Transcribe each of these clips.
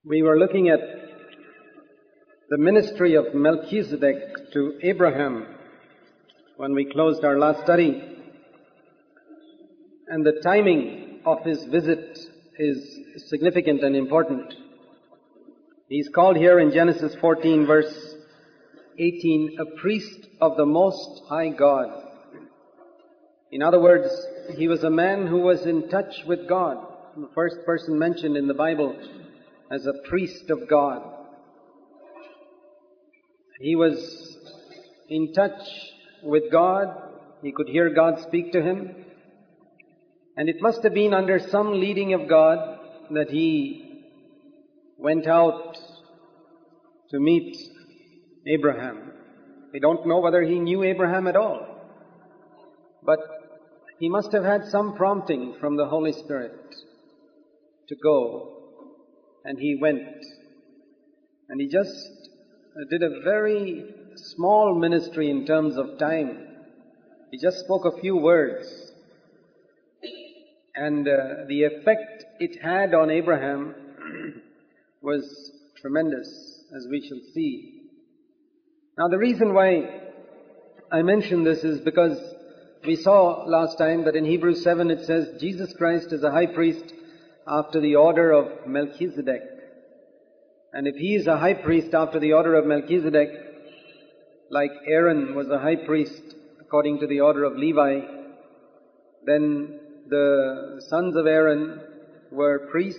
We were looking at the ministry of Melchizedek to Abraham when we closed our last study. And the timing of his visit is significant and important. He's called here in Genesis 14 verse 18, a priest of the Most High God. In other words, he was a man who was in touch with God. The first person mentioned in the Bible as a priest of God. He was in touch with God. He could hear God speak to him. And it must have been under some leading of God that he went out to meet Abraham. We don't know whether he knew Abraham at all. But he must have had some prompting from the Holy Spirit to go. And he went. And he just did a very small ministry in terms of time. He just spoke a few words. And the effect it had on Abraham was tremendous, as we shall see. Now the reason why I mention this is because we saw last time that in Hebrews 7 it says, Jesus Christ is a high priest after the order of Melchizedek. And if he is a high priest after the order of Melchizedek, like Aaron was a high priest according to the order of Levi, then the sons of Aaron were priests.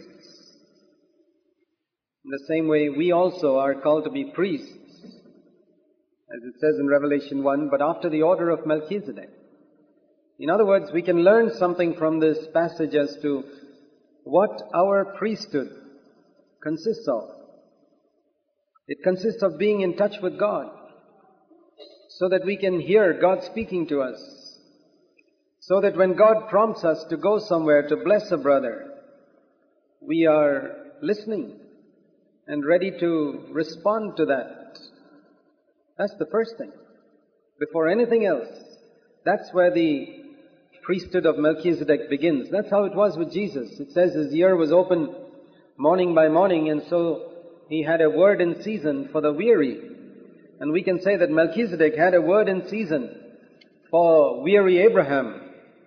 In the same way, we also are called to be priests, as it says in Revelation 1, but after the order of Melchizedek. In other words, we can learn something from this passage as to what our priesthood consists of. It consists of being in touch with God, so that we can hear God speaking to us, so that when God prompts us to go somewhere to bless a brother, we are listening and ready to respond to that. That's the first thing. Before anything else, that's where the priesthood of Melchizedek begins. That's how it was with Jesus. It says his ear was open morning by morning, and so he had a word in season for the weary. And we can say that Melchizedek had a word in season for weary Abraham.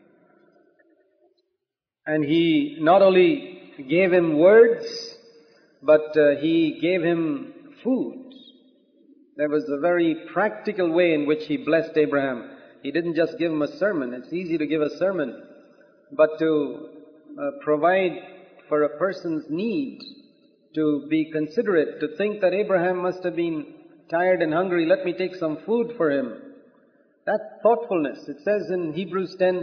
And he not only gave him words, but he gave him food. There was a very practical way in which he blessed Abraham. He didn't just give him a sermon. It's easy to give a sermon, but to provide for a person's need, to be considerate, to think that Abraham must have been tired and hungry, let me take some food for him. That thoughtfulness. It says in Hebrews 10,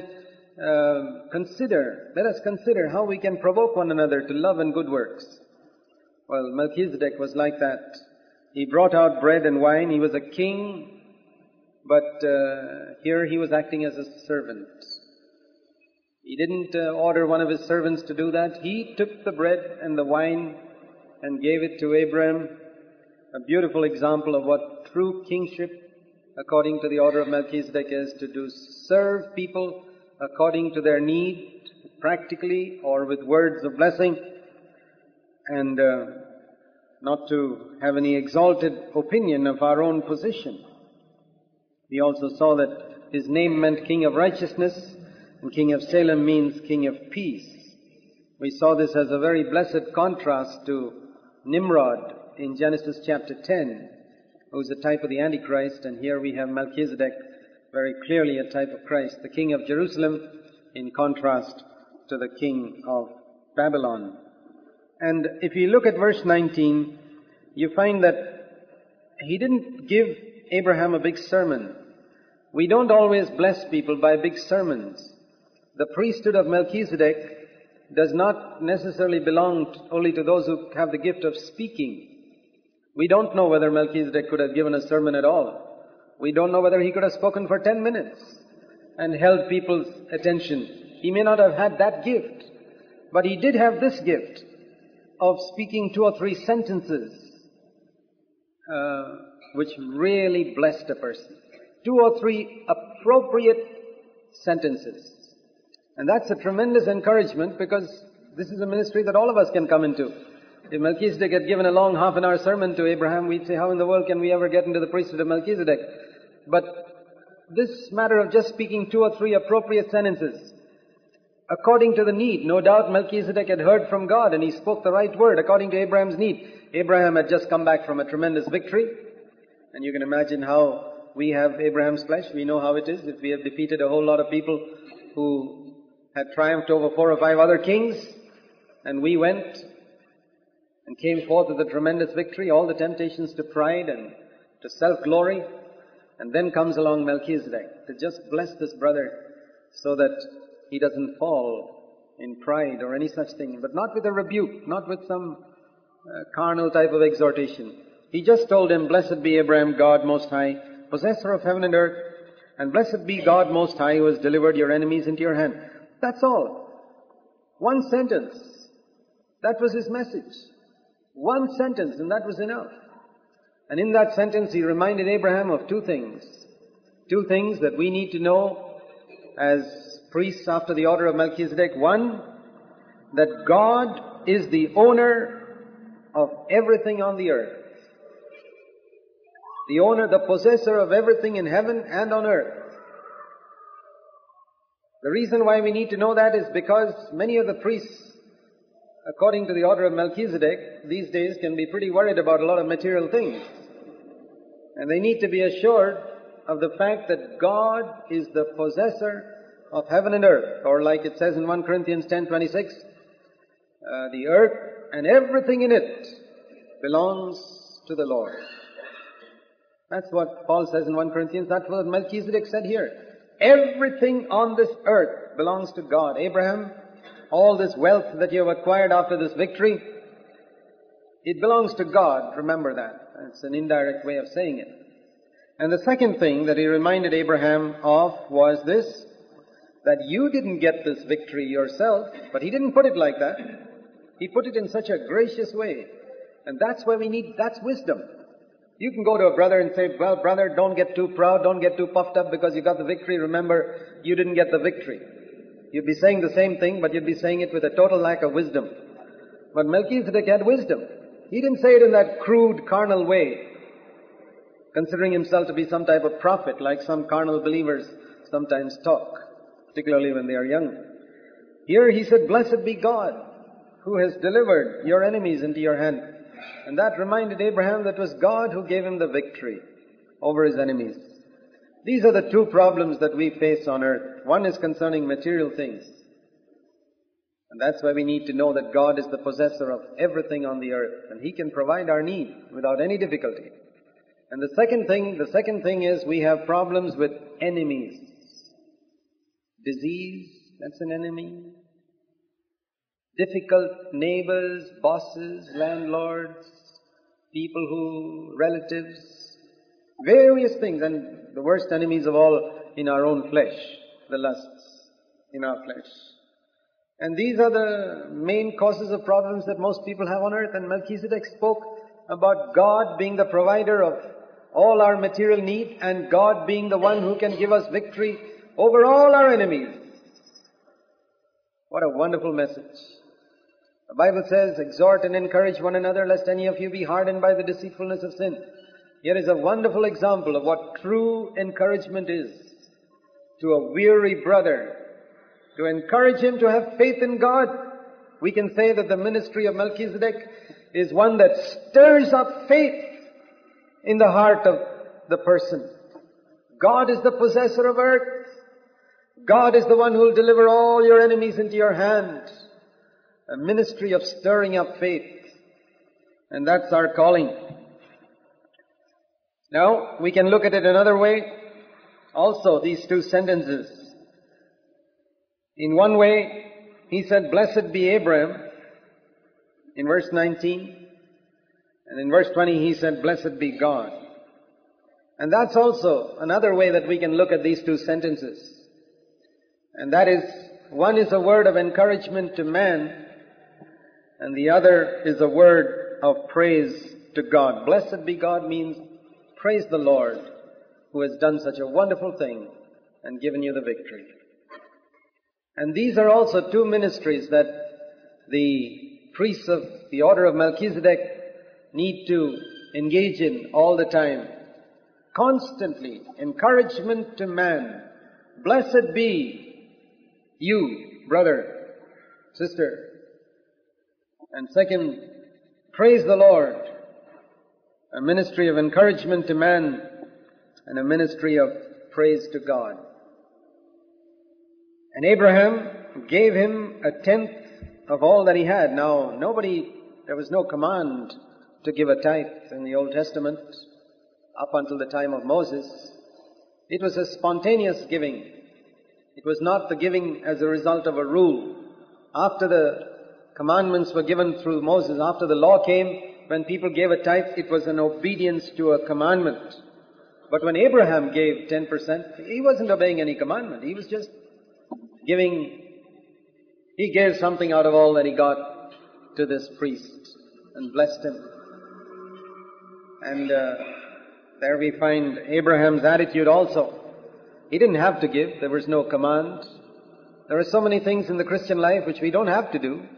let us consider how we can provoke one another to love and good works. Well, Melchizedek was like that. He brought out bread and wine. He was a king, but here he was acting as a servant. He didn't order one of his servants to do that. He took the bread and the wine and gave it to Abraham. A beautiful example of what true kingship, according to the order of Melchizedek, is to do. Serve people according to their need, practically or with words of blessing, and not to have any exalted opinion of our own position. We also saw that his name meant King of Righteousness, and King of Salem means King of Peace. We saw this as a very blessed contrast to Nimrod in Genesis chapter 10, who's a type of the Antichrist, and here we have Melchizedek, very clearly a type of Christ, the King of Jerusalem, in contrast to the King of Babylon. And if you look at verse 19, you find that he didn't give Abraham a big sermon. We don't always bless people by big sermons. The priesthood of Melchizedek does not necessarily belong only to those who have the gift of speaking. We don't know whether Melchizedek could have given a sermon at all. We don't know whether he could have spoken for 10 minutes and held people's attention. He may not have had that gift, but he did have this gift of speaking 2 or 3 sentences which really blessed a person. 2 or 3 appropriate sentences. And that's a tremendous encouragement, because this is a ministry that all of us can come into. If Melchizedek had given a long half-an-hour sermon to Abraham, we'd say, how in the world can we ever get into the priesthood of Melchizedek? But this matter of just speaking 2 or 3 appropriate sentences, according to the need. No doubt Melchizedek had heard from God and he spoke the right word according to Abraham's need. Abraham had just come back from a tremendous victory. And you can imagine how we have Abraham's flesh. We know how it is. If we have defeated a whole lot of people who had triumphed over 4 or 5 other kings, and we went and came forth with a tremendous victory, all the temptations to pride and to self-glory, and then comes along Melchizedek to just bless this brother so that he doesn't fall in pride or any such thing, but not with a rebuke, not with some carnal type of exhortation. He just told him, blessed be Abraham, God Most High, possessor of heaven and earth, and blessed be God Most High, who has delivered your enemies into your hand. That's all. 1 sentence. That was his message. 1 sentence, and that was enough. And in that sentence, he reminded Abraham of 2 things. 2 things that we need to know as priests after the order of Melchizedek. 1, that God is the owner of everything on the earth. The owner, the possessor of everything in heaven and on earth. The reason why we need to know that is because many of the priests, according to the order of Melchizedek, these days can be pretty worried about a lot of material things. And they need to be assured of the fact that God is the possessor of heaven and earth. Or like it says in 1 Corinthians 10:26, the earth and everything in it belongs to the Lord. That's what Paul says in 1 Corinthians. That's what Melchizedek said here. Everything on this earth belongs to God. Abraham, all this wealth that you have acquired after this victory, it belongs to God. Remember that. It's an indirect way of saying it. And the second thing that he reminded Abraham of was this, that you didn't get this victory yourself, but he didn't put it like that. He put it in such a gracious way. And that's where that's wisdom. You can go to a brother and say, well, brother, don't get too proud, don't get too puffed up because you got the victory. Remember, you didn't get the victory. You'd be saying the same thing, but you'd be saying it with a total lack of wisdom. But Melchizedek had wisdom. He didn't say it in that crude, carnal way, considering himself to be some type of prophet, like some carnal believers sometimes talk, particularly when they are young. Here he said, blessed be God, who has delivered your enemies into your hand. And that reminded Abraham that it was God who gave him the victory over his enemies. These are the 2 problems that we face on earth. One is concerning material things. And that's why we need to know that God is the possessor of everything on the earth. And He can provide our need without any difficulty. And the second thing is we have problems with enemies. Disease, that's an enemy. Difficult neighbors, bosses, landlords, relatives, various things. And the worst enemies of all in our own flesh, the lusts in our flesh. And these are the main causes of problems that most people have on earth. And Melchizedek spoke about God being the provider of all our material need and God being the one who can give us victory over all our enemies. What a wonderful message. The Bible says, exhort and encourage one another, lest any of you be hardened by the deceitfulness of sin. Here is a wonderful example of what true encouragement is to a weary brother. To encourage him to have faith in God. We can say that the ministry of Melchizedek is one that stirs up faith in the heart of the person. God is the possessor of earth. God is the one who will deliver all your enemies into your hand. A ministry of stirring up faith. And that's our calling. Now, we can look at it another way. Also, these 2 sentences. In one way, he said, blessed be Abraham, in verse 19. And in verse 20, he said, blessed be God. And that's also another way that we can look at these 2 sentences. And that is, one is a word of encouragement to man, and the other is a word of praise to God. Blessed be God means praise the Lord who has done such a wonderful thing and given you the victory. And these are also 2 ministries that the priests of the order of Melchizedek need to engage in all the time. Constantly, encouragement to man. Blessed be you, brother, sister. And second, praise the Lord. A ministry of encouragement to man and a ministry of praise to God. And Abraham gave him 1/10 of all that he had. Now, there was no command to give a tithe in the Old Testament up until the time of Moses. It was a spontaneous giving. It was not the giving as a result of a rule. After the commandments were given through Moses, after the law came, when people gave a tithe, it was an obedience to a commandment. But when Abraham gave 10%, he wasn't obeying any commandment. He was just giving. He gave something out of all that he got to this priest and blessed him. And there we find Abraham's attitude also. He didn't have to give. There was no command. There are so many things in the Christian life which we don't have to do.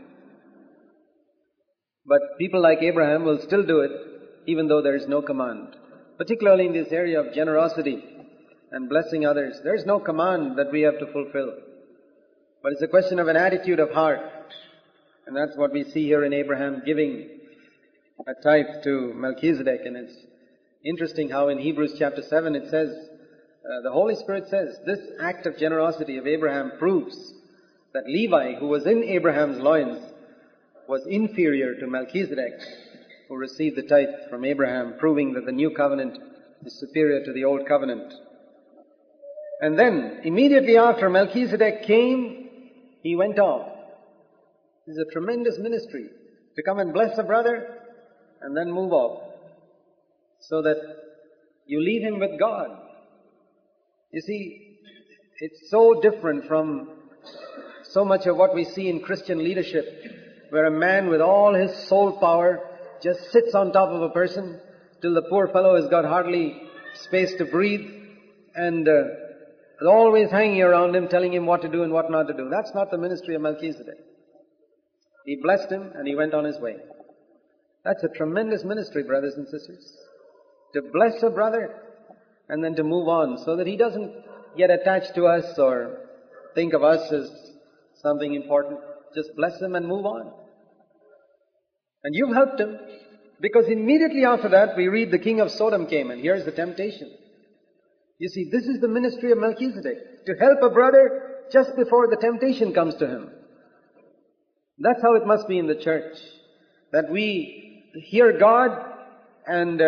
But people like Abraham will still do it even though there is no command. Particularly in this area of generosity and blessing others. There is no command that we have to fulfill. But it's a question of an attitude of heart. And that's what we see here in Abraham giving a tithe to Melchizedek. And it's interesting how in Hebrews chapter 7 it says, the Holy Spirit says, this act of generosity of Abraham proves that Levi, who was in Abraham's loins, was inferior to Melchizedek, who received the tithe from Abraham, proving that the new covenant is superior to the old covenant. And then, immediately after Melchizedek came, he went off. This is a tremendous ministry, to come and bless a brother and then move off, so that you leave him with God. You see, it's so different from so much of what we see in Christian leadership, where a man with all his soul power just sits on top of a person till the poor fellow has got hardly space to breathe, and is always hanging around him, telling him what to do and what not to do. That's not the ministry of Melchizedek. He blessed him and he went on his way. That's a tremendous ministry, brothers and sisters. To bless a brother and then to move on, so that he doesn't get attached to us or think of us as something important. Just bless him and move on. And you've helped him, because immediately after that we read the king of Sodom came, and here's the temptation. You see, this is the ministry of Melchizedek, to help a brother just before the temptation comes to him. That's how it must be in the church, that we hear God and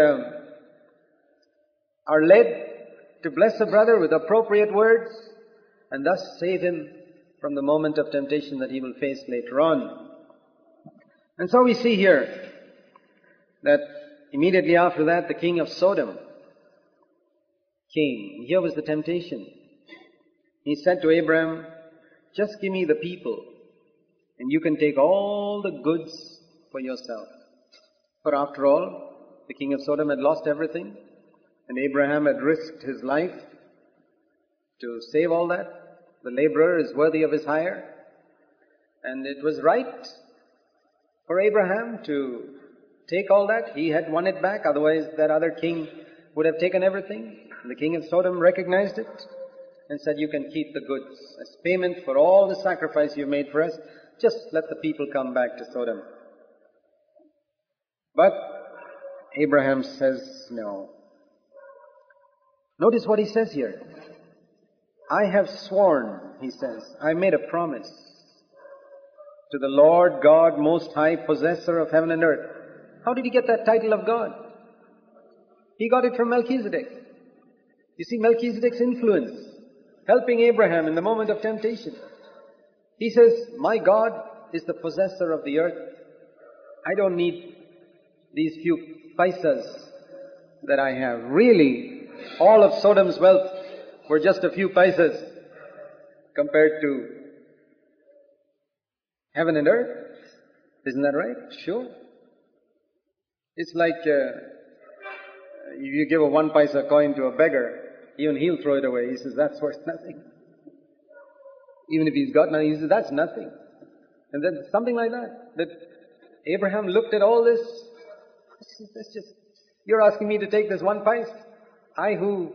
are led to bless a brother with appropriate words, and thus save him from the moment of temptation that he will face later on. And so we see here that immediately after that the king of Sodom came. Here was the temptation. He said to Abraham, just give me the people and you can take all the goods for yourself. For after all, the king of Sodom had lost everything, and Abraham had risked his life to save all that. The laborer is worthy of his hire. And it was right for Abraham to take all that. He had won it back, otherwise that other king would have taken everything. And the king of Sodom recognized it and said, you can keep the goods as payment for all the sacrifice you made for us. Just let the people come back to Sodom. But Abraham says no. Notice what he says here. I have sworn, he says, I made a promise to the Lord God Most High, possessor of heaven and earth. How did he get that title of God? He got it from Melchizedek. You see Melchizedek's influence, helping Abraham in the moment of temptation. He says, my God is the possessor of the earth. I don't need these few paisas that I have. Really, all of Sodom's wealth were just a few paisas compared to heaven and earth. Isn't that right? Sure. It's like you give a 1 paisa coin to a beggar, even he'll throw it away. He says, that's worth nothing. Even if he's got nothing, he says, that's nothing. And then something like that. That Abraham looked at all this. You're asking me to take this one piece? I who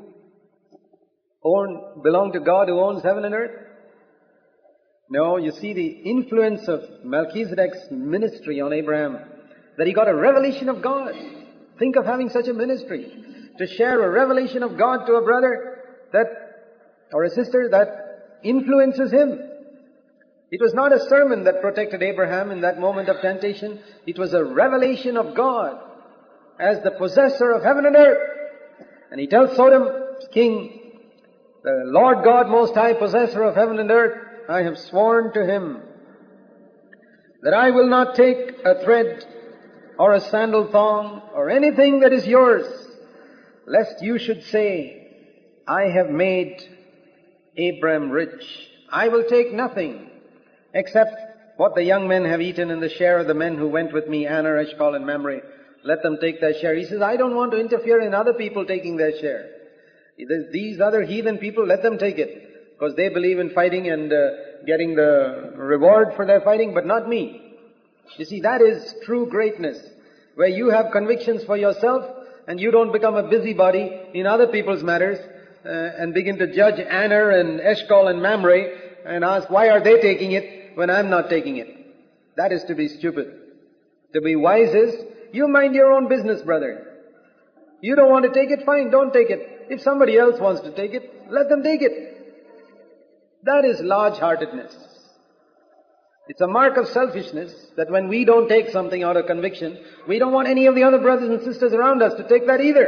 belong to God who owns heaven and earth? No, you see the influence of Melchizedek's ministry on Abraham, that he got a revelation of God. Think of having such a ministry, to share a revelation of God to a brother or a sister that influences him. It was not a sermon that protected Abraham in that moment of temptation. It was a revelation of God as the possessor of heaven and earth. And he tells Sodom's king, the Lord God Most High, possessor of heaven and earth, I have sworn to him that I will not take a thread or a sandal thong or anything that is yours, lest you should say, I have made Abram rich. I will take nothing except what the young men have eaten and the share of the men who went with me, Aner, Eshcol, and Mamre. Let them take their share. He says, I don't want to interfere in other people taking their share. These other heathen people, let them take it, because they believe in fighting and getting the reward for their fighting, but not me. You see, that is true greatness, where you have convictions for yourself and you don't become a busybody in other people's matters and begin to judge Aner and Eshcol and Mamre and ask, why are they taking it when I'm not taking it? That is to be stupid. To be wise is, you mind your own business, brother. You don't want to take it, fine, don't take it. If somebody else wants to take it, let them take it. That is large-heartedness. It's a mark of selfishness that when we don't take something out of conviction, we don't want any of the other brothers and sisters around us to take that either.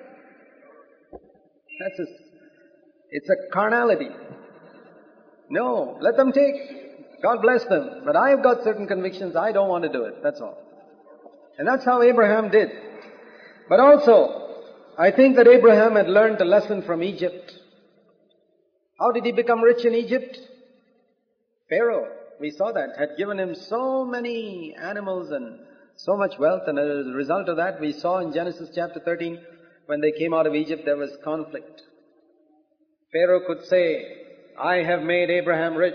It's a carnality. No, let them take. God bless them. But I've got certain convictions, I don't want to do it. That's all. And that's how Abraham did. But also, I think that Abraham had learned a lesson from Egypt. How did he become rich in Egypt? Pharaoh, we saw that, had given him so many animals and so much wealth, and as a result of that, we saw in Genesis chapter 13, when they came out of Egypt, there was conflict. Pharaoh could say, I have made Abraham rich.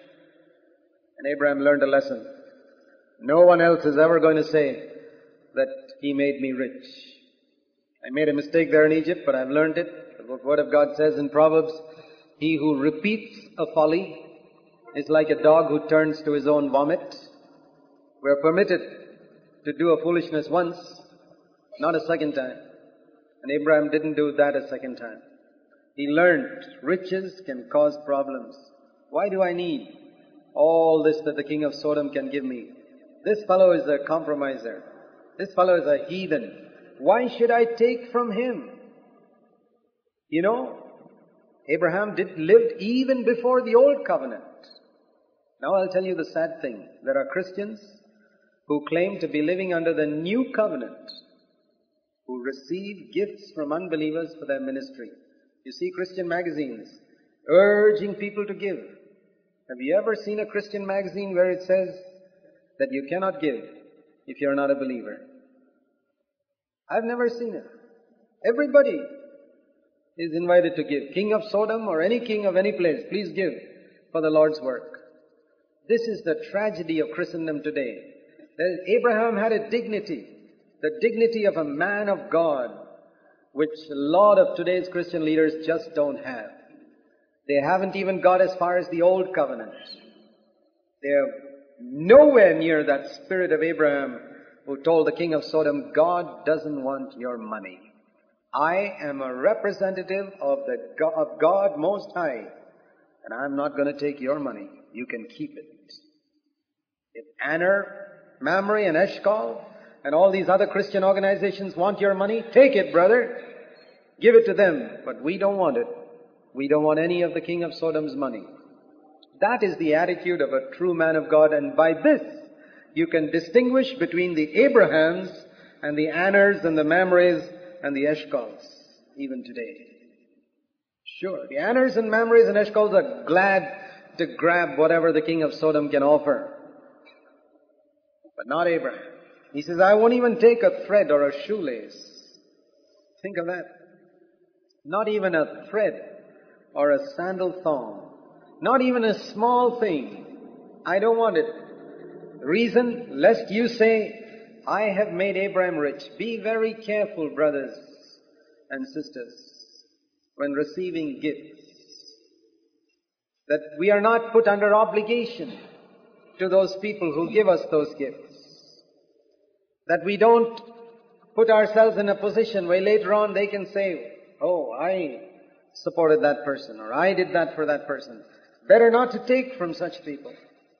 And Abraham learned a lesson. No one else is ever going to say that he made me rich. I made a mistake there in Egypt, but I've learned it. The Word of God says in Proverbs, he who repeats a folly is like a dog who turns to his own vomit. We're permitted to do a foolishness once, not a second time. And Abraham didn't do that a second time. He learned riches can cause problems. Why do I need all this that the king of Sodom can give me? This fellow is a compromiser. This fellow is a heathen. Why should I take from him? You know, Abraham lived even before the old covenant. Now I'll tell you the sad thing. There are Christians who claim to be living under the new covenant, who receive gifts from unbelievers for their ministry. You see Christian magazines urging people to give. Have you ever seen a Christian magazine where it says that you cannot give if you're not a believer? I've never seen it. Everybody is invited to give. King of Sodom or any king of any place, please give for the Lord's work. This is the tragedy of Christendom today. Abraham had a dignity, the dignity of a man of God, which a lot of today's Christian leaders just don't have. They haven't even got as far as the old covenant. They're nowhere near that spirit of Abraham who told the king of Sodom, God doesn't want your money. I am a representative of God Most High, and I'm not going to take your money. You can keep it. If Aner, Mamre, and Eshcol and all these other Christian organizations want your money, take it, brother. Give it to them. But we don't want it. We don't want any of the king of Sodom's money. That is the attitude of a true man of God, and by this you can distinguish between the Abrahams and the Aners and the Mamres and the Eshcols, even today. Sure, the Aners and Mamres and Eshcols are glad to grab whatever the king of Sodom can offer. But not Abraham. He says, I won't even take a thread or a shoelace. Think of that. Not even a thread or a sandal thong. Not even a small thing. I don't want it. Reason, lest you say, I have made Abraham rich. Be very careful, brothers and sisters, when receiving gifts, that we are not put under obligation to those people who give us those gifts. That we don't put ourselves in a position where later on they can say, oh, I supported that person, or I did that for that person. Better not to take from such people.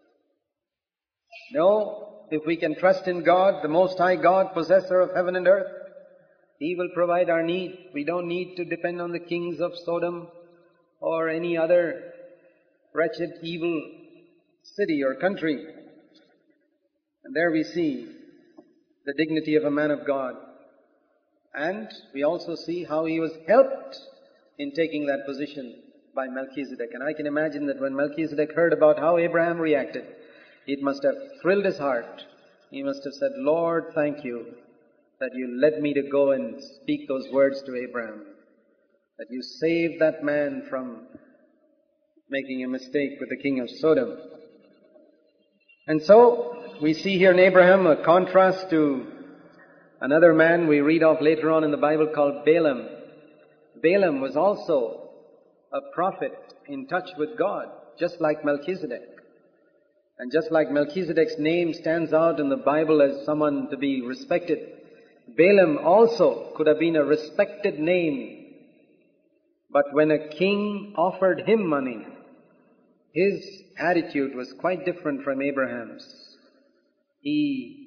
No, if we can trust in God, the Most High God, possessor of heaven and earth, He will provide our need. We don't need to depend on the kings of Sodom or any other wretched, evil city or country. And there we see the dignity of a man of God. And we also see how he was helped in taking that position by Melchizedek. And I can imagine that when Melchizedek heard about how Abraham reacted, it must have thrilled his heart. He must have said, Lord, thank you that you led me to go and speak those words to Abraham, that you saved that man from making a mistake with the king of Sodom. And so, we see here in Abraham a contrast to another man we read of later on in the Bible called Balaam. Balaam was also a prophet in touch with God, just like Melchizedek. And just like Melchizedek's name stands out in the Bible as someone to be respected, Balaam also could have been a respected name. But when a king offered him money, his attitude was quite different from Abraham's. He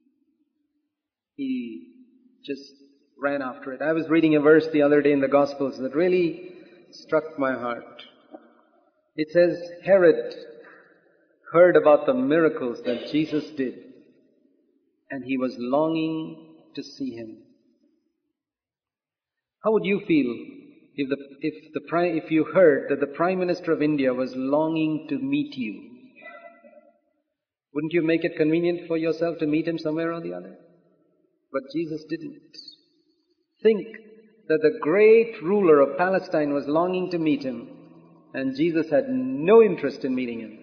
just ran after it. I was reading a verse the other day in the Gospels that really struck my heart. It says, Herod heard about the miracles that Jesus did, and he was longing to see him. How would you feel if you heard that the Prime Minister of India was longing to meet you? Wouldn't you make it convenient for yourself to meet him somewhere or the other? But Jesus didn't. Think that the great ruler of Palestine was longing to meet him, and Jesus had no interest in meeting him.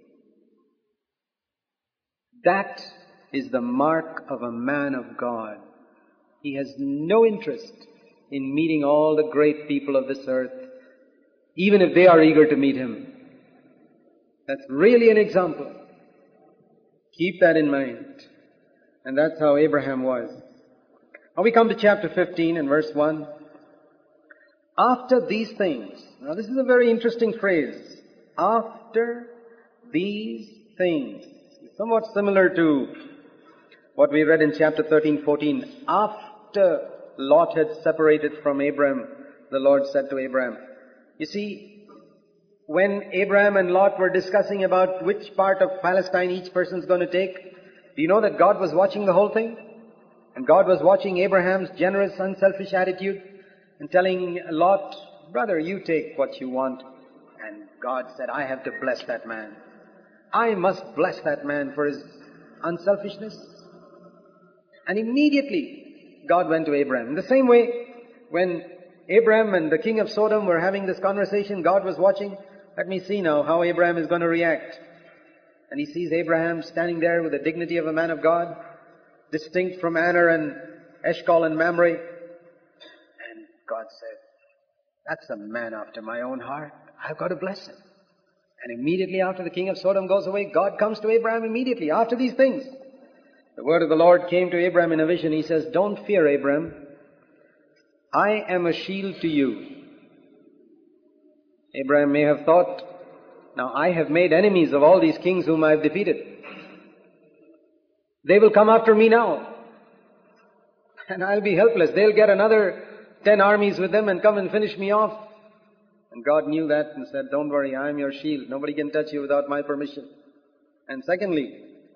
That is the mark of a man of God. He has no interest in meeting all the great people of this earth, even if they are eager to meet him. That's really an example. Keep that in mind. And that's how Abraham was. Now we come to chapter 15 and verse 1. After these things. Now this is a very interesting phrase. After these things. It's somewhat similar to what we read in chapter 13, 14. After Lot had separated from Abraham, the Lord said to Abraham. You see, when Abraham and Lot were discussing about which part of Palestine each person's going to take, do you know that God was watching the whole thing? And God was watching Abraham's generous, unselfish attitude and telling Lot, brother, you take what you want. And God said, I have to bless that man. I must bless that man for his unselfishness. And immediately God went to Abraham. In the same way, when Abraham and the king of Sodom were having this conversation, God was watching. Let me see now how Abraham is going to react. And he sees Abraham standing there with the dignity of a man of God, distinct from Aner and Eshcol and Mamre. And God said, that's a man after my own heart. I've got to bless him. And immediately after the king of Sodom goes away, God comes to Abraham immediately after these things. The word of the Lord came to Abraham in a vision. He says, don't fear, Abraham. I am a shield to you. Abraham may have thought, now I have made enemies of all these kings whom I have defeated. They will come after me now. And I'll be helpless. They'll get another 10 armies with them and come and finish me off. And God knew that and said, don't worry, I am your shield. Nobody can touch you without my permission. And secondly,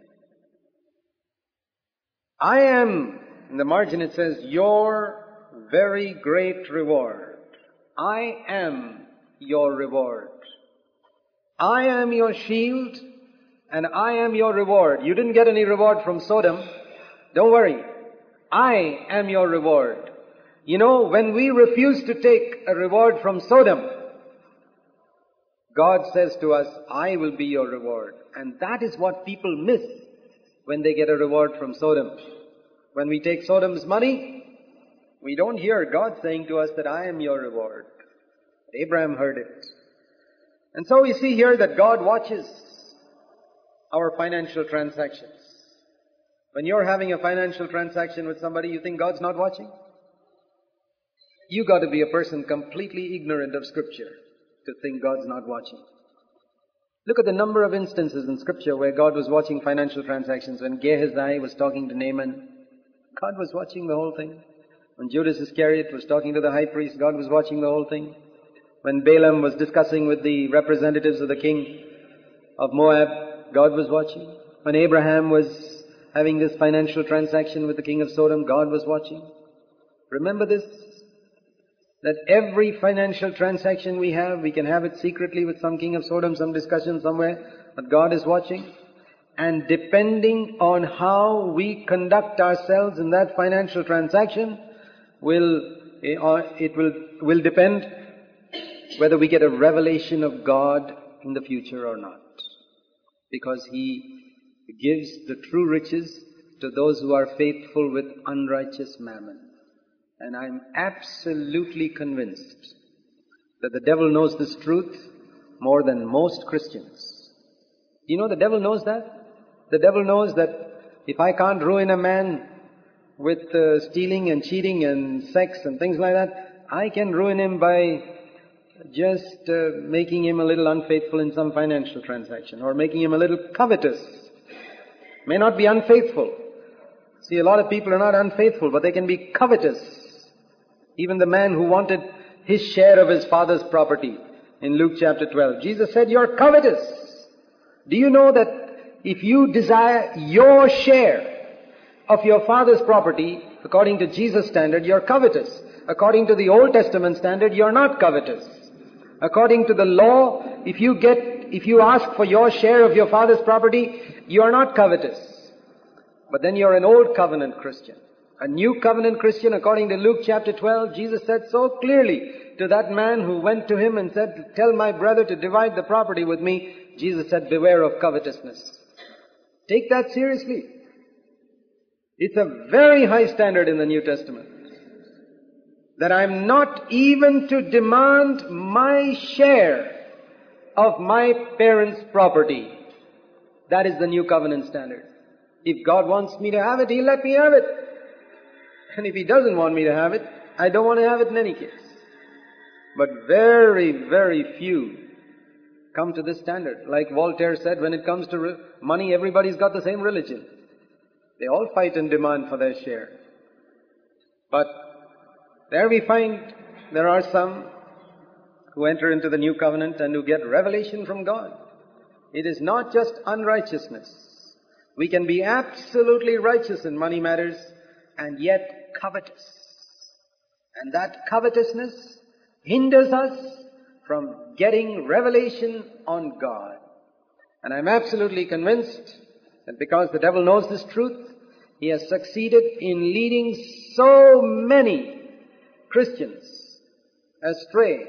I am, in the margin it says, your very great reward. I am your reward. I am your shield and I am your reward. You didn't get any reward from Sodom. Don't worry. I am your reward. You know, when we refuse to take a reward from Sodom, God says to us, I will be your reward. And that is what people miss when they get a reward from Sodom. When we take Sodom's money, we don't hear God saying to us that I am your reward. But Abraham heard it. And so we see here that God watches our financial transactions. When you're having a financial transaction with somebody, you think God's not watching? You got to be a person completely ignorant of Scripture to think God's not watching. Look at the number of instances in Scripture where God was watching financial transactions. When Gehazi was talking to Naaman, God was watching the whole thing. When Judas Iscariot was talking to the high priest, God was watching the whole thing. When Balaam was discussing with the representatives of the king of Moab, God was watching. When Abraham was having this financial transaction with the king of Sodom, God was watching. Remember this, that every financial transaction we have, we can have it secretly with some king of Sodom, some discussion somewhere, but God is watching. And depending on how we conduct ourselves in that financial transaction, will depend whether we get a revelation of God in the future or not. Because He gives the true riches to those who are faithful with unrighteous mammon. And I'm absolutely convinced that the devil knows this truth more than most Christians. You know the devil knows that? The devil knows that if I can't ruin a man with stealing and cheating and sex and things like that, I can ruin him by just making him a little unfaithful in some financial transaction, or making him a little covetous. May not be unfaithful. See, a lot of people are not unfaithful, but they can be covetous. Even the man who wanted his share of his father's property in Luke chapter 12. Jesus said, you're covetous. Do you know that if you desire your share of your father's property, according to Jesus' standard, you're covetous. According to the Old Testament standard, you're not covetous. According to the law, if you ask for your share of your father's property, you are not covetous. But then you're an old covenant Christian. A new covenant Christian, according to Luke chapter 12, Jesus said so clearly to that man who went to him and said, tell my brother to divide the property with me. Jesus said, beware of covetousness. Take that seriously. It's a very high standard in the New Testament. That I'm not even to demand my share of my parents' property. That is the New Covenant standard. If God wants me to have it, He'll let me have it. And if He doesn't want me to have it, I don't want to have it in any case. But very, very few come to this standard. Like Voltaire said, when it comes to money, everybody's got the same religion. They all fight and demand for their share. But there we find there are some who enter into the new covenant and who get revelation from God. It is not just unrighteousness. We can be absolutely righteous in money matters and yet covetous. And that covetousness hinders us from getting revelation on God. And I'm absolutely convinced that because the devil knows this truth, he has succeeded in leading so many Christians astray.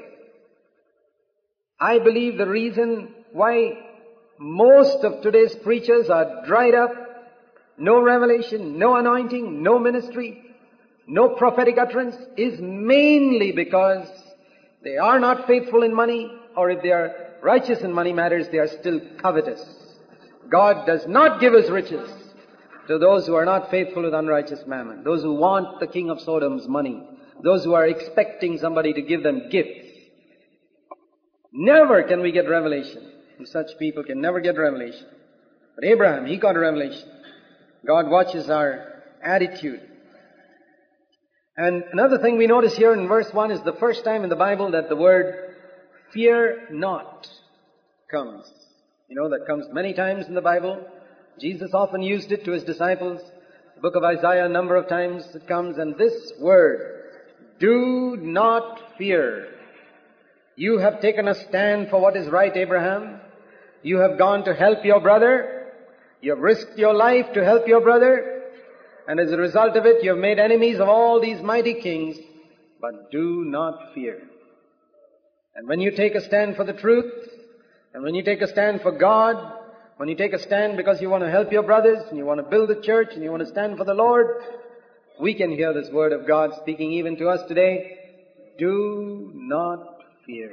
I believe the reason why most of today's preachers are dried up, no revelation, no anointing, no ministry, no prophetic utterance, is mainly because they are not faithful in money, or if they are righteous in money matters, they are still covetous. God does not give us riches to those who are not faithful with unrighteous mammon, those who want the king of Sodom's money, those who are expecting somebody to give them gifts. Never can we get revelation. Such people can never get revelation. But Abraham, he got a revelation. God watches our attitude. And another thing we notice here in verse 1 is the first time in the Bible that the word fear not comes. You know, that comes many times in the Bible. Jesus often used it to His disciples. The book of Isaiah, a number of times it comes. And this word, do not fear. You have taken a stand for what is right, Abraham. You have gone to help your brother. You have risked your life to help your brother. And as a result of it, you have made enemies of all these mighty kings. But do not fear. And when you take a stand for the truth, and when you take a stand for God, when you take a stand because you want to help your brothers and you want to build a church and you want to stand for the Lord, we can hear this word of God speaking even to us today. Do not fear.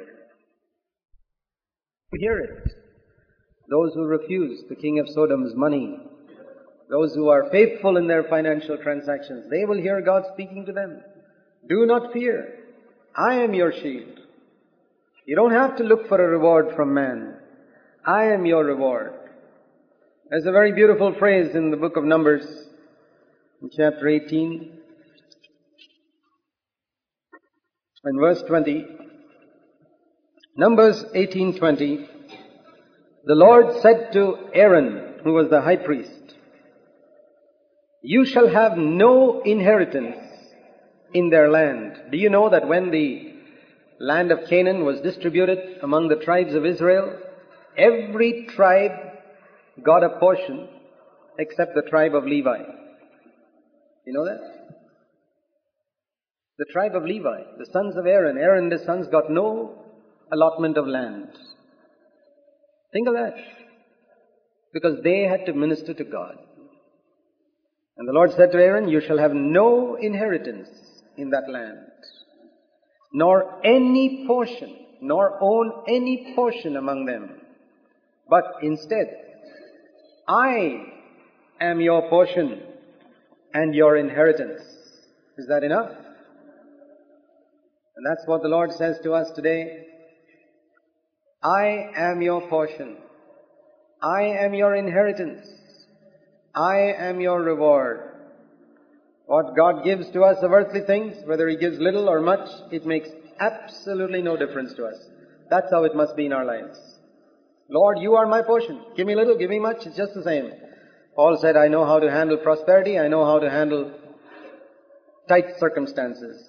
Hear it. Those who refuse the king of Sodom's money, those who are faithful in their financial transactions, they will hear God speaking to them. Do not fear. I am your shield. You don't have to look for a reward from man. I am your reward. There's a very beautiful phrase in the book of Numbers, in chapter 18, and verse 20. Numbers 18:20. The Lord said to Aaron, who was the high priest, you shall have no inheritance in their land. Do you know that when the land of Canaan was distributed among the tribes of Israel, every tribe got a portion except the tribe of Levi? You know that? The tribe of Levi, the sons of Aaron, Aaron and his sons got no allotment of land. Think of that. Because they had to minister to God. And the Lord said to Aaron, you shall have no inheritance in that land, nor any portion, nor own any portion among them. But instead, I am your portion and your inheritance. Is that enough? And that's what the Lord says to us today. I am your portion. I am your inheritance. I am your reward. What God gives to us of earthly things, whether He gives little or much, it makes absolutely no difference to us. That's how it must be in our lives. Lord, you are my portion. Give me little, give me much, it's just the same. Paul said, I know how to handle prosperity, I know how to handle tight circumstances.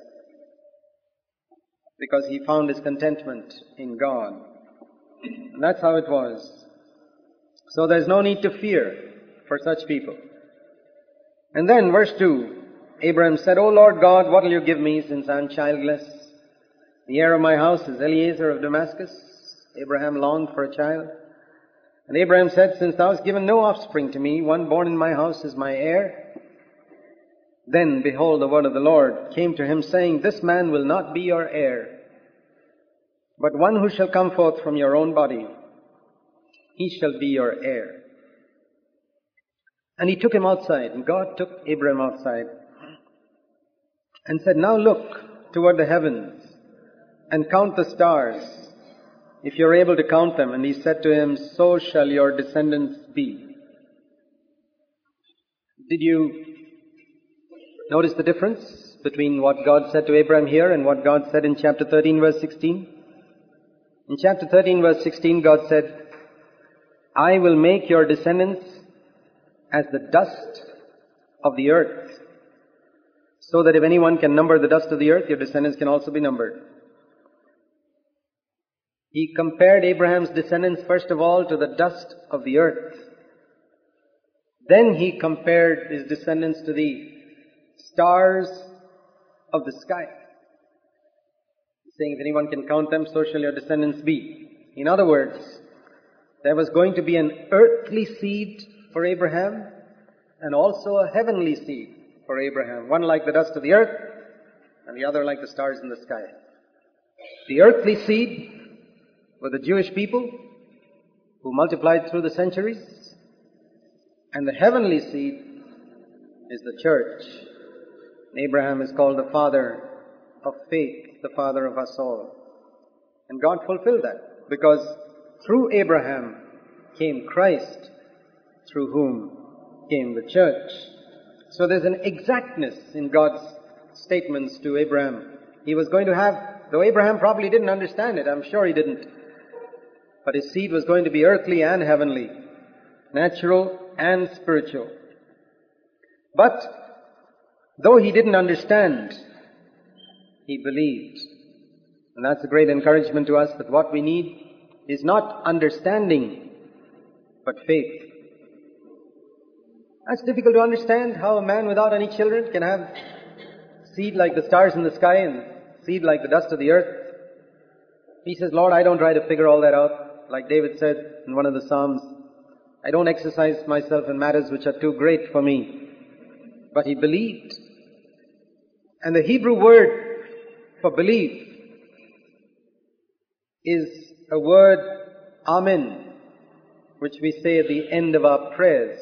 Because he found his contentment in God. And that's how it was. So there's no need to fear for such people. And then verse 2, Abraham said, O Lord God, what will you give me since I am childless? The heir of my house is Eliezer of Damascus. Abraham longed for a child. And Abraham said, since thou hast given no offspring to me, one born in my house is my heir. Then, behold, the word of the Lord came to him, saying, this man will not be your heir, but one who shall come forth from your own body, he shall be your heir. And he took him outside, and God took Abraham outside, and said, now look toward the heavens, and count the stars, if you're able to count them. And he said to him, so shall your descendants be. Did you notice the difference between what God said to Abraham here and what God said in chapter 13, verse 16? In chapter 13, verse 16, God said, I will make your descendants as the dust of the earth, so that if anyone can number the dust of the earth, your descendants can also be numbered. He compared Abraham's descendants, first of all, to the dust of the earth. Then he compared his descendants to the stars of the sky. He's saying, if anyone can count them, so shall your descendants be. In other words, there was going to be an earthly seed for Abraham and also a heavenly seed for Abraham. One like the dust of the earth and the other like the stars in the sky. The earthly seed were the Jewish people who multiplied through the centuries, and the heavenly seed is the church. Abraham is called the father of faith, the father of us all. And God fulfilled that, because through Abraham came Christ, through whom came the church. So there's an exactness in God's statements to Abraham. He was going to have, though Abraham probably didn't understand it, I'm sure he didn't, but his seed was going to be earthly and heavenly, natural and spiritual. But though he didn't understand, he believed. And that's a great encouragement to us, that what we need is not understanding, but faith. That's difficult to understand, how a man without any children can have seed like the stars in the sky and seed like the dust of the earth. He says, Lord, I don't try to figure all that out. Like David said in one of the Psalms, I don't exercise myself in matters which are too great for me. But he believed. And the Hebrew word for believe is a word, amen, which we say at the end of our prayers.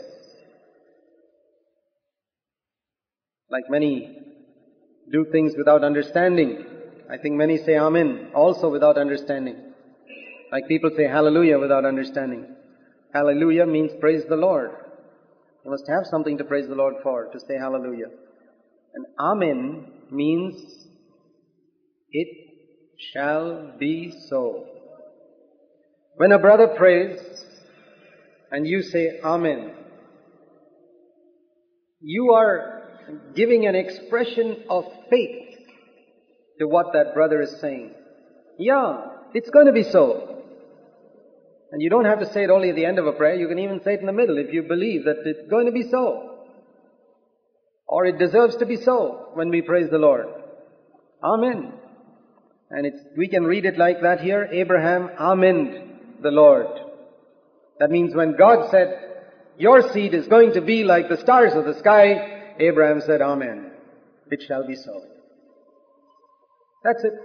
Like many do things without understanding. I think many say amen also without understanding. Like people say hallelujah without understanding. Hallelujah means praise the Lord. You must have something to praise the Lord for, to say hallelujah. And amen means it shall be so. When a brother prays and you say amen, you are giving an expression of faith to what that brother is saying. Yeah, it's going to be so. And you don't have to say it only at the end of a prayer. You can even say it in the middle if you believe that it's going to be so. Or it deserves to be so when we praise the Lord. Amen. And we can read it like that here. Abraham amened the Lord. That means when God said, your seed is going to be like the stars of the sky, Abraham said, amen. It shall be so. That's it.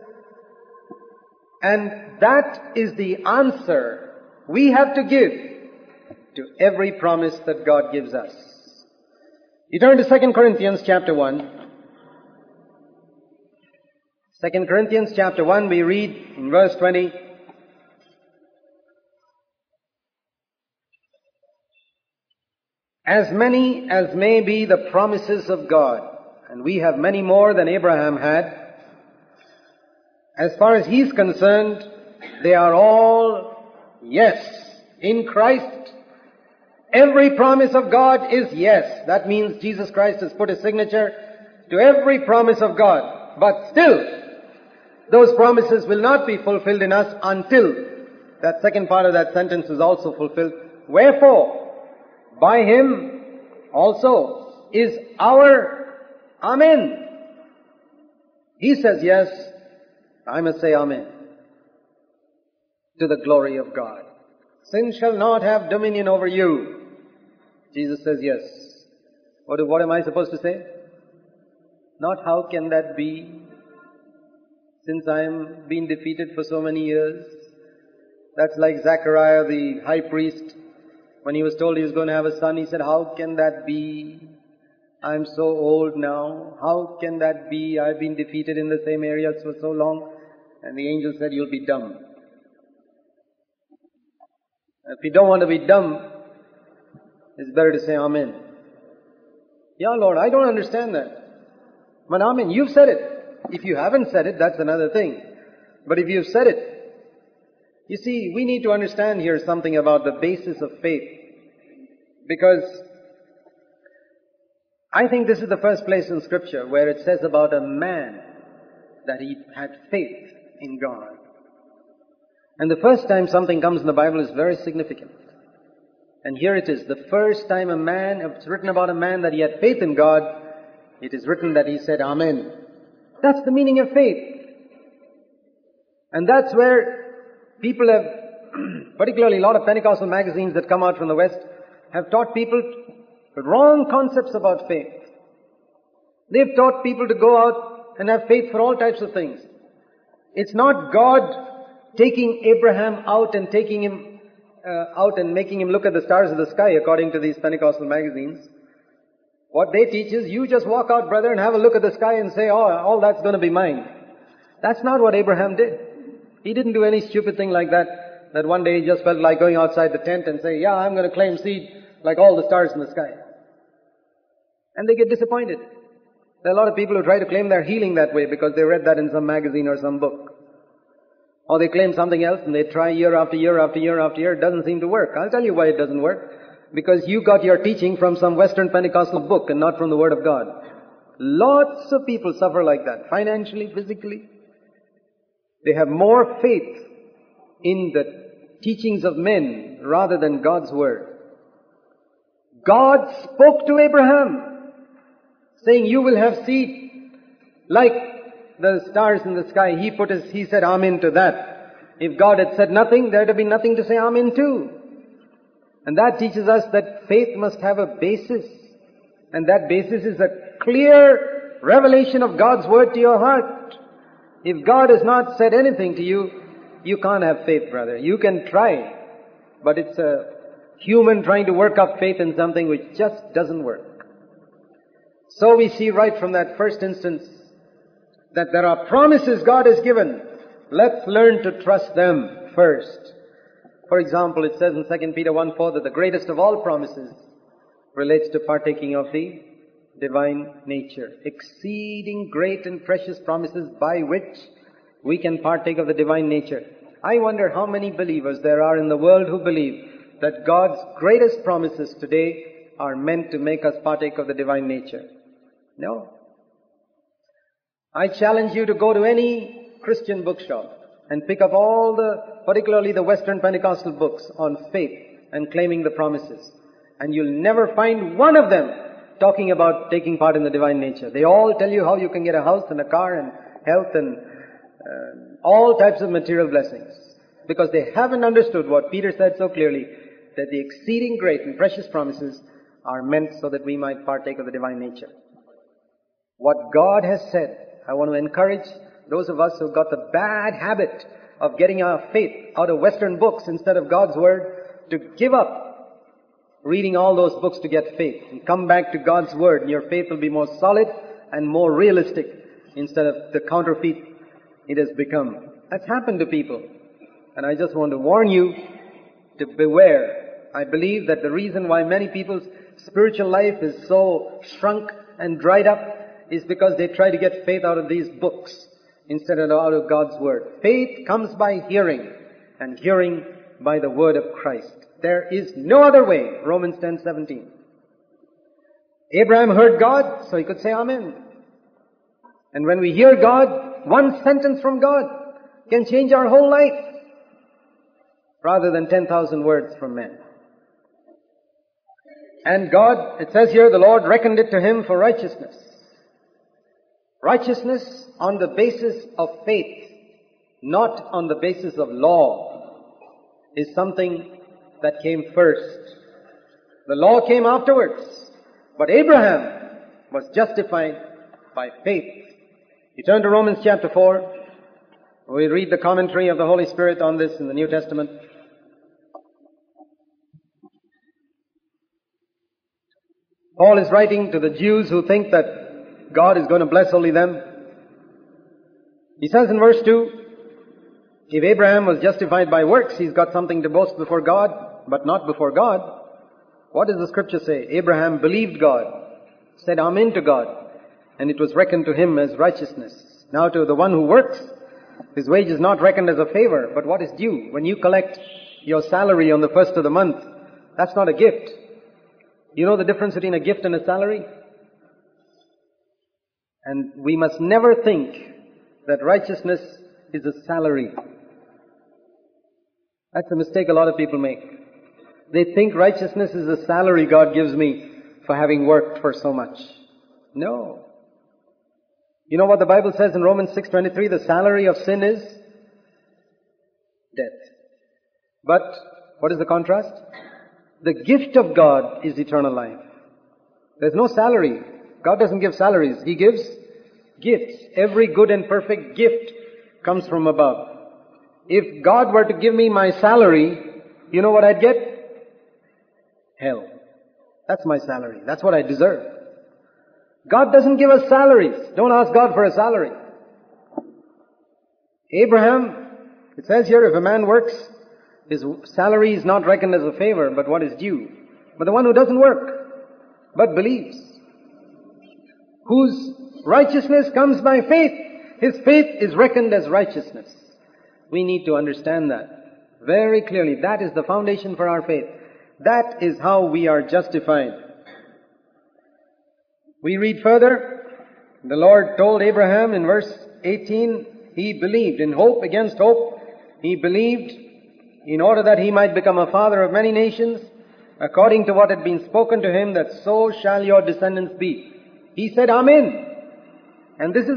And that is the answer we have to give to every promise that God gives us. You turn to 2 Corinthians chapter 1. 2 Corinthians chapter 1, we read in verse 20, as many as may be the promises of God, and we have many more than Abraham had, as far as he's concerned, they are all yes. In Christ, every promise of God is yes. That means Jesus Christ has put his signature to every promise of God. But still, those promises will not be fulfilled in us until that second part of that sentence is also fulfilled. Wherefore, by him also is our amen. He says yes, I must say amen. To the glory of God. Sin shall not have dominion over you. Jesus says yes. What am I supposed to say? Not how can that be, since I am being defeated for so many years. That's like Zechariah the high priest. When he was told he was going to have a son, he said, how can that be? I'm so old now. How can that be? I've been defeated in the same areas for so long. And the angel said, you'll be dumb. If you don't want to be dumb, it's better to say amen. Yeah, Lord, I don't understand that. But amen, you've said it. If you haven't said it, that's another thing. But if you've said it, you see, we need to understand here something about the basis of faith. Because I think this is the first place in Scripture where it says about a man that he had faith in God. And the first time something comes in the Bible is very significant. And here it is, the first time it's written about a man that he had faith in God, it is written that he said, amen. That's the meaning of faith. And that's where people have, particularly a lot of Pentecostal magazines that come out from the West, have taught people wrong concepts about faith. They've taught people to go out and have faith for all types of things. It's not God taking Abraham out and taking him out and making him look at the stars of the sky, according to these Pentecostal magazines. What they teach is, you just walk out, brother, and have a look at the sky and say, oh, all that's going to be mine. That's not what Abraham did. He didn't do any stupid thing like that one day he just felt like going outside the tent and say, yeah, I'm going to claim seed like all the stars in the sky. And they get disappointed. There are a lot of people who try to claim their healing that way because they read that in some magazine or some book. Or they claim something else and they try year after year after year after year. It doesn't seem to work. I'll tell you why it doesn't work. Because you got your teaching from some Western Pentecostal book and not from the Word of God. Lots of people suffer like that, financially, physically. They have more faith in the teachings of men rather than God's Word. God spoke to Abraham, saying, you will have seed like the stars in the sky. He said amen to that. If God had said nothing, there'd have been nothing to say amen to. And that teaches us that faith must have a basis. And that basis is a clear revelation of God's Word to your heart. If God has not said anything to you, you can't have faith, brother. You can try, but it's a human trying to work up faith in something which just doesn't work. So we see right from that first instance that there are promises God has given. Let's learn to trust them first. For example, it says in 2 Peter 1:4 that the greatest of all promises relates to partaking of the divine nature. Exceeding great and precious promises by which we can partake of the divine nature. I wonder how many believers there are in the world who believe that God's greatest promises today are meant to make us partake of the divine nature. No. I challenge you to go to any Christian bookshop and pick up all particularly the Western Pentecostal books on faith and claiming the promises. And you'll never find one of them talking about taking part in the divine nature. They all tell you how you can get a house and a car and health and all types of material blessings. Because they haven't understood what Peter said so clearly, that the exceeding great and precious promises are meant so that we might partake of the divine nature. What God has said, I want to encourage those of us who've got the bad habit of getting our faith out of Western books instead of God's Word, to give up reading all those books to get faith and come back to God's Word, and your faith will be more solid and more realistic instead of the counterfeit it has become. That's happened to people. And I just want to warn you to beware. I believe that the reason why many people's spiritual life is so shrunk and dried up is because they try to get faith out of these books instead of out of God's Word. Faith comes by hearing, and hearing by the Word of Christ. There is no other way. Romans 10:17. Abraham heard God, so he could say Amen. And when we hear God, one sentence from God can change our whole life, rather than 10,000 words from men. And God, it says here, the Lord reckoned it to him for righteousness. Righteousness on the basis of faith, not on the basis of law, is something that came first. The law came afterwards. But Abraham was justified by faith. You turn to Romans chapter 4. We read the commentary of the Holy Spirit on this in the New Testament. Paul is writing to the Jews who think that God is going to bless only them. He says in verse 2, if Abraham was justified by works, he's got something to boast before God, but not before God. What does the scripture say? Abraham believed God, said Amen to God, and it was reckoned to him as righteousness. Now to the one who works, his wage is not reckoned as a favor, but what is due. When you collect your salary on the first of the month, that's not a gift. You know the difference between a gift and a salary? And we must never think that righteousness is a salary. That's a mistake a lot of people make. They think righteousness is a salary God gives me for having worked for so much. No. You know what the Bible says in Romans 6:23? The salary of sin is death. But what is the contrast? The gift of God is eternal life. There's no salary. God doesn't give salaries. He gives gifts. Every good and perfect gift comes from above. If God were to give me my salary, you know what I'd get? Hell. That's my salary. That's what I deserve. God doesn't give us salaries. Don't ask God for a salary. Abraham, it says here, if a man works, his salary is not reckoned as a favor, but what is due. But the one who doesn't work, but believes, whose righteousness comes by faith, his faith is reckoned as righteousness. We need to understand that very clearly. That is the foundation for our faith. That is how we are justified. We read further. The Lord told Abraham in verse 18, he believed in hope against hope. He believed in order that he might become a father of many nations, according to what had been spoken to him, that so shall your descendants be. He said Amen. And this is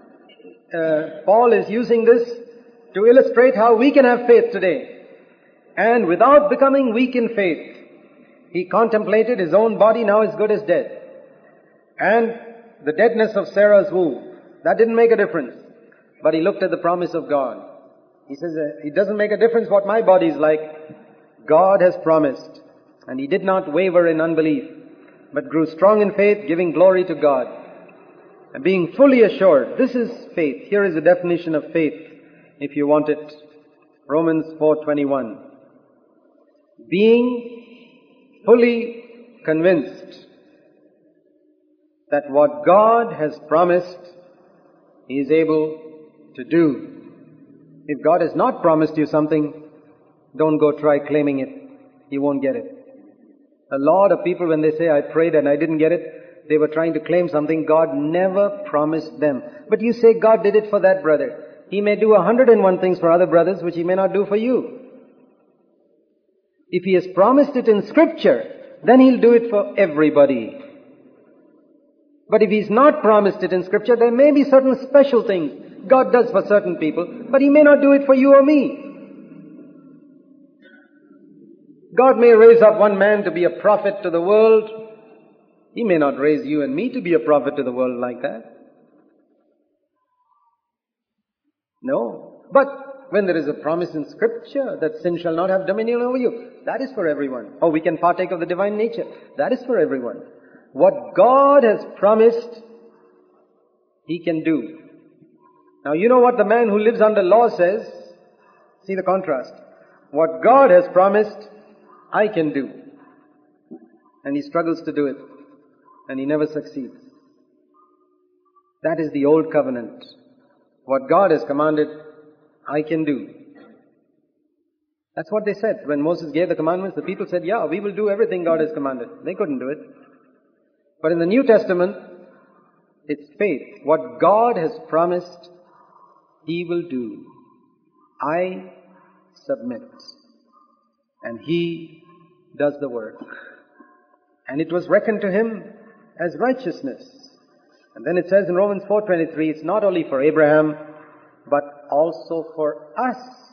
Paul is using this to illustrate how we can have faith today. And without becoming weak in faith, he contemplated his own body now as good as dead. And the deadness of Sarah's womb, that didn't make a difference. But he looked at the promise of God. He says, it doesn't make a difference what my body is like. God has promised. And he did not waver in unbelief, but grew strong in faith, giving glory to God. And being fully assured, this is faith. Here is a definition of faith, if you want it. Romans 4:21. Being fully convinced that what God has promised, He is able to do. If God has not promised you something, don't go try claiming it. You won't get it. A lot of people, when they say, I prayed and I didn't get it, they were trying to claim something God never promised them. But you say God did it for that brother. He may do 101 things for other brothers which He may not do for you. If He has promised it in Scripture, then He'll do it for everybody. But if He's not promised it in Scripture, there may be certain special things God does for certain people, but He may not do it for you or me. God may raise up one man to be a prophet to the world. He may not raise you and me to be a prophet to the world like that. No. But when there is a promise in Scripture that sin shall not have dominion over you, that is for everyone. Or we can partake of the divine nature. That is for everyone. What God has promised, He can do. Now you know what the man who lives under law says? See the contrast. What God has promised, I can do. And he struggles to do it. And he never succeeds. That is the old covenant. What God has commanded, I can do. That's what they said. When Moses gave the commandments, the people said, yeah, we will do everything God has commanded. They couldn't do it. But in the New Testament, it's faith. What God has promised, He will do. I submit. And He does the work. And it was reckoned to him as righteousness. And then it says in Romans 4:23, it's not only for Abraham, but also for us.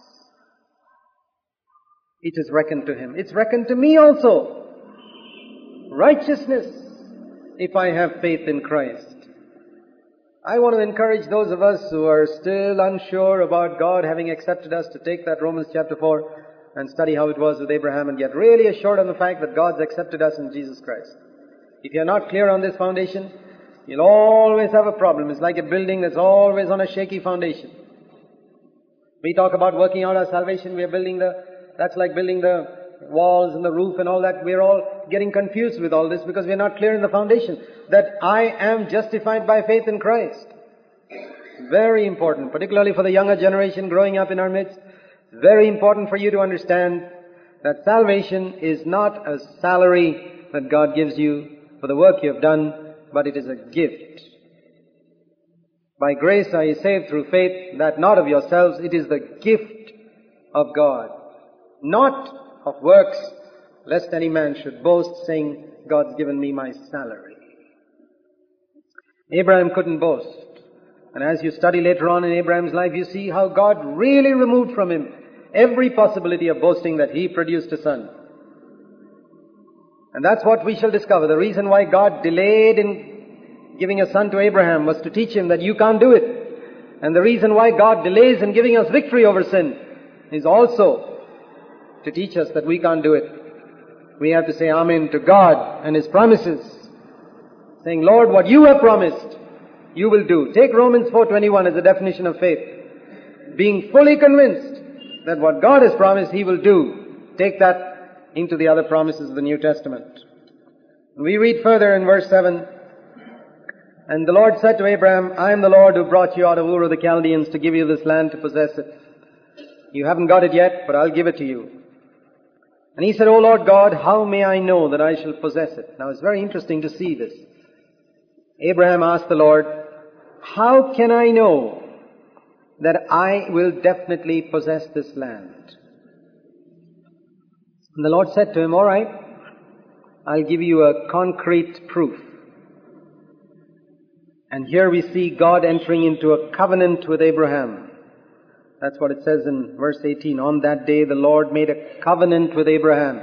It is reckoned to him. It's reckoned to me also. Righteousness, if I have faith in Christ. I want to encourage those of us who are still unsure about God having accepted us to take that Romans chapter 4 and study how it was with Abraham and get really assured on the fact that God's accepted us in Jesus Christ. If you're not clear on this foundation, you'll always have a problem. It's like a building that's always on a shaky foundation. We talk about working out our salvation. That's like building the walls and the roof and all that. We're all getting confused with all this because we're not clear in the foundation that I am justified by faith in Christ. Very important, particularly for the younger generation growing up in our midst. Very important for you to understand that salvation is not a salary that God gives you for the work you have done, but it is a gift. By grace are you saved through faith, that not of yourselves, it is the gift of God. Not of works, lest any man should boast, saying, God's given me my salary. Abraham couldn't boast. And as you study later on in Abraham's life, you see how God really removed from him every possibility of boasting that he produced a son. And that's what we shall discover. The reason why God delayed in giving a son to Abraham was to teach him that you can't do it. And the reason why God delays in giving us victory over sin is also to teach us that we can't do it. We have to say Amen to God and His promises. Saying, Lord, what you have promised, you will do. Take Romans 4:21 as a definition of faith. Being fully convinced that what God has promised, He will do. Take that into the other promises of the New Testament. We read further in verse 7. And the Lord said to Abraham, I am the Lord who brought you out of Ur of the Chaldeans to give you this land to possess it. You haven't got it yet, but I'll give it to you. And he said, O Lord God, how may I know that I shall possess it? Now it's very interesting to see this. Abraham asked the Lord, how can I know that I will definitely possess this land? And the Lord said to him, all right, I'll give you a concrete proof. And here we see God entering into a covenant with Abraham. That's what it says in verse 18. On that day the Lord made a covenant with Abraham.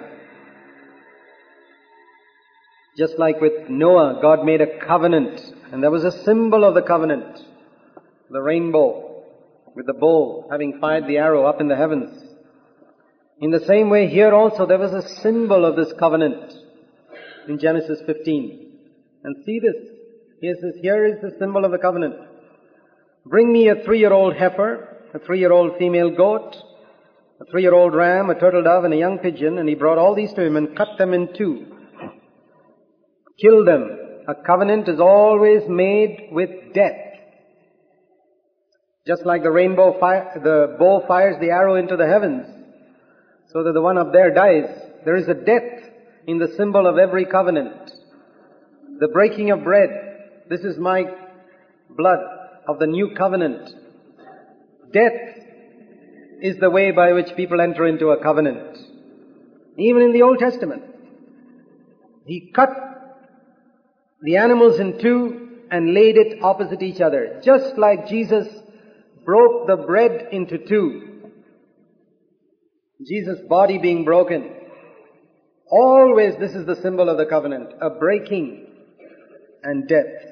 Just like with Noah, God made a covenant. And there was a symbol of the covenant. The rainbow with the bow having fired the arrow up in the heavens. In the same way here also there was a symbol of this covenant in Genesis 15. And see this. Here is the symbol of the covenant. Bring me a 3-year-old heifer, a 3-year-old female goat, a 3-year-old ram, a turtle dove, and a young pigeon. And he brought all these to him and cut them in two. Kill them. A covenant is always made with death. Just like the bow fires the arrow into the heavens, so that the one up there dies. There is a death in the symbol of every covenant. The breaking of bread. This is my blood of the new covenant. Death is the way by which people enter into a covenant. Even in the Old Testament. He cut the animals in two and laid it opposite each other. Just like Jesus broke the bread into two. Jesus' body being broken. Always this is the symbol of the covenant. A breaking and death.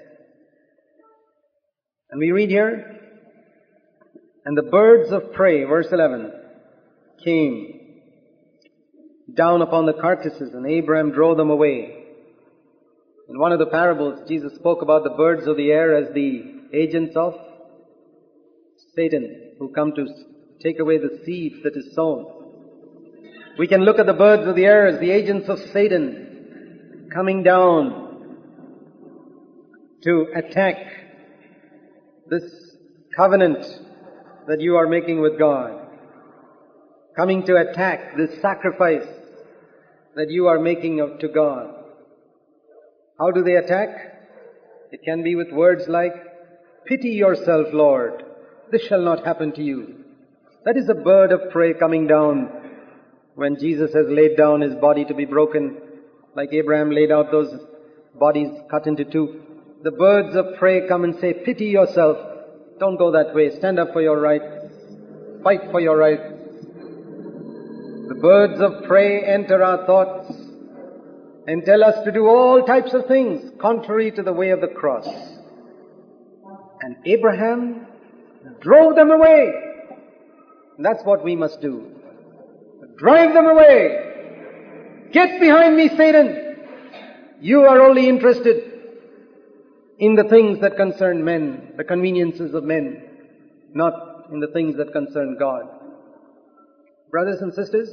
And we read here, and the birds of prey, verse 11, came down upon the carcasses, and Abraham drove them away. In one of the parables, Jesus spoke about the birds of the air as the agents of Satan, who come to take away the seed that is sown. We can look at the birds of the air as the agents of Satan coming down to attack this covenant that you are making with God. Coming to attack this sacrifice that you are making to God. How do they attack? It can be with words like, pity yourself, Lord. This shall not happen to you. That is a bird of prey coming down when Jesus has laid down His body to be broken, like Abraham laid out those bodies cut into two. The birds of prey come and say, pity yourself. Don't go that way. Stand up for your rights. Fight for your rights. The birds of prey enter our thoughts and tell us to do all types of things contrary to the way of the cross. And Abraham drove them away. And that's what we must do. Drive them away. Get behind me, Satan. You are only interested in the things that concern men, the conveniences of men, not in the things that concern God. Brothers and sisters,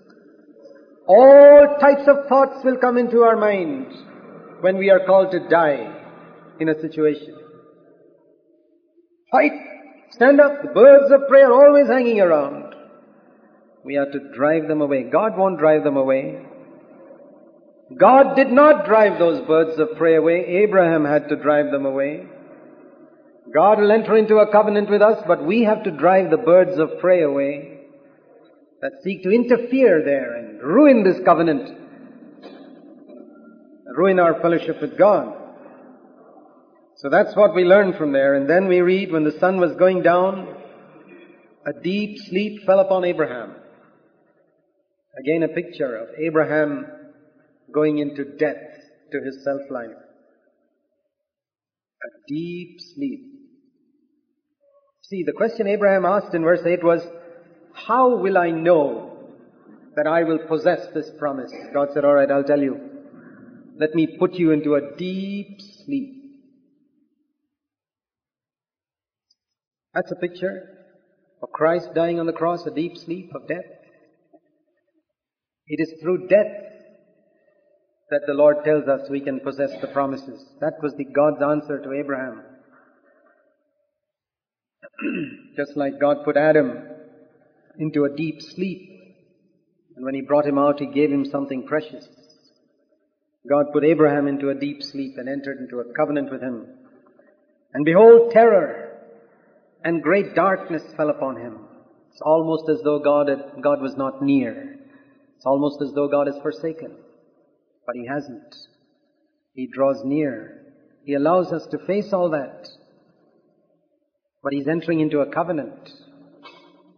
all types of thoughts will come into our minds when we are called to die in a situation. Fight! Stand up! The birds of prey are always hanging around. We have to drive them away. God won't drive them away. God did not drive those birds of prey away. Abraham had to drive them away. God will enter into a covenant with us, but we have to drive the birds of prey away that seek to interfere there and ruin this covenant, ruin our fellowship with God. So that's what we learn from there. And then we read, when the sun was going down, a deep sleep fell upon Abraham. Again a picture of Abraham going into death to his self-life. A deep sleep. See, the question Abraham asked in verse 8 was, how will I know that I will possess this promise? God said, all right, I'll tell you. Let me put you into a deep sleep. That's a picture of Christ dying on the cross, a deep sleep of death. It is through death that the Lord tells us we can possess the promises. That was God's answer to Abraham. Just like God put Adam into a deep sleep, and when He brought him out, He gave him something precious. God put Abraham into a deep sleep and entered into a covenant with him. And behold, terror and great darkness fell upon him. It's almost as though God was not near. It's almost as though God is forsaken. But He hasn't. He draws near. He allows us to face all that. But He's entering into a covenant.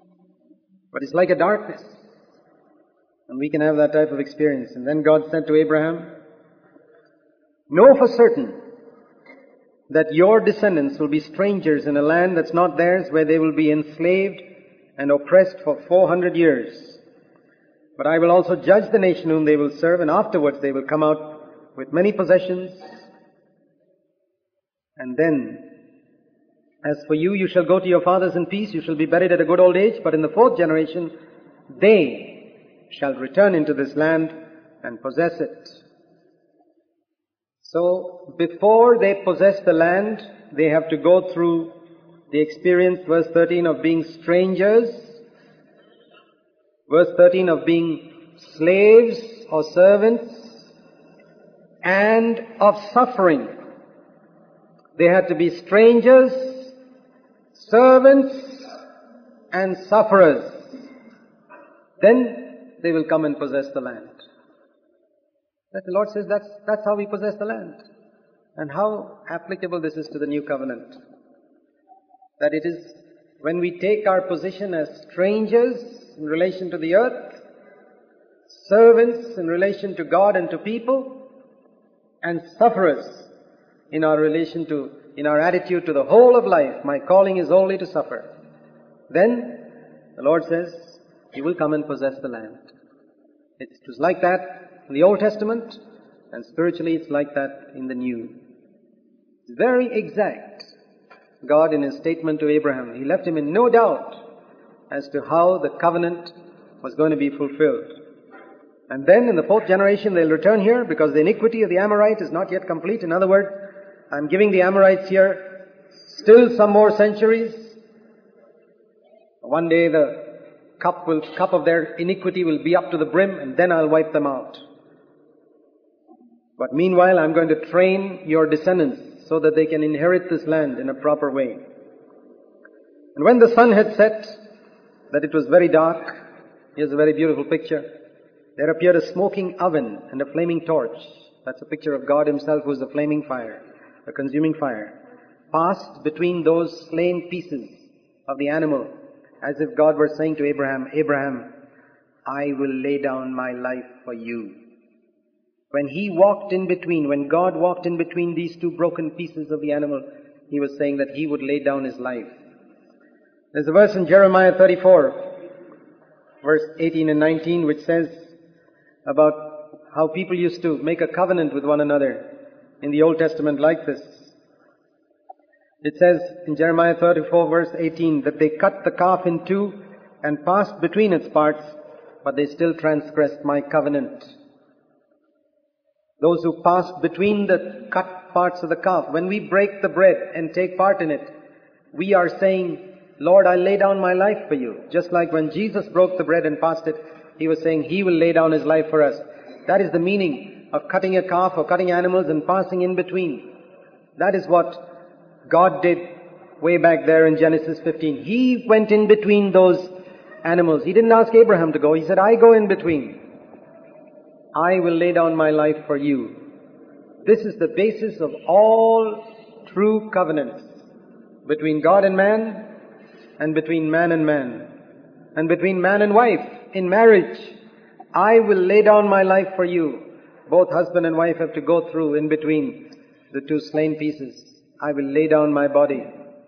But it's like a darkness. And we can have that type of experience. And then God said to Abraham, know for certain that your descendants will be strangers in a land that's not theirs, where they will be enslaved and oppressed for 400 years. But I will also judge the nation whom they will serve, and afterwards they will come out with many possessions. And then, as for you, you shall go to your fathers in peace, you shall be buried at a good old age, but in the 4th generation they shall return into this land and possess it. So, before they possess the land, they have to go through the experience, verse 13, of being strangers, verse 13, of being slaves or servants, and of suffering. They had to be strangers, servants, and sufferers. Then they will come and possess the land. That the Lord says that's how we possess the land. And how applicable this is to the new covenant. That it is when we take our position as strangers in relation to the earth, servants in relation to God and to people, and sufferers in our attitude to the whole of life. My calling is only to suffer. Then the Lord says, you will come and possess the land. It was like that in the Old Testament, and spiritually it's like that in the New. It's very exact. God, in His statement to Abraham, He left him in no doubt as to how the covenant was going to be fulfilled. And then in the 4th generation they'll return here, because the iniquity of the Amorite is not yet complete. In other words, I'm giving the Amorites here still some more centuries. One day the cup of their iniquity will be up to the brim, and then I'll wipe them out. But meanwhile, I'm going to train your descendants so that they can inherit this land in a proper way. And when the sun had set, that it was very dark, here's a very beautiful picture. There appeared a smoking oven and a flaming torch. That's a picture of God Himself, who is the flaming fire, the consuming fire, passed between those slain pieces of the animal, as if God were saying to Abraham, Abraham, I will lay down my life for you. When God walked in between these two broken pieces of the animal, He was saying that He would lay down His life. There's a verse in Jeremiah 34, verse 18 and 19, which says about how people used to make a covenant with one another in the Old Testament like this. It says in Jeremiah 34, verse 18, that they cut the calf in two and passed between its parts, but they still transgressed my covenant. Those who passed between the cut parts of the calf, when we break the bread and take part in it, we are saying, Lord, I lay down my life for you. Just like when Jesus broke the bread and passed it, He was saying He will lay down His life for us. That is the meaning of cutting a calf or cutting animals and passing in between. That is what God did way back there in Genesis 15. He went in between those animals. He didn't ask Abraham to go. He said, I go in between. I will lay down my life for you. This is the basis of all true covenants between God and man, and between man and man, and between man and wife in marriage. I will lay down my life for you. Both husband and wife have to go through in between the two slain pieces. I will lay down my body.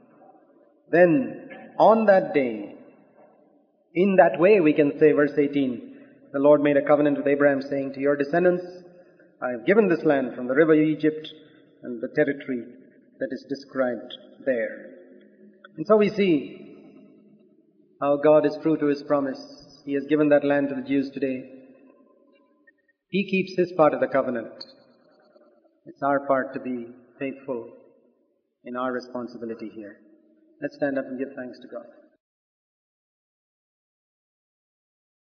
Then, on that day, in that way we can say, verse 18, the Lord made a covenant with Abraham, saying, to your descendants, I have given this land from the river Egypt and the territory that is described there. And so we see how God is true to His promise. He has given that land to the Jews today. He keeps His part of the covenant. It's our part to be faithful in our responsibility here. Let's stand up and give thanks to God.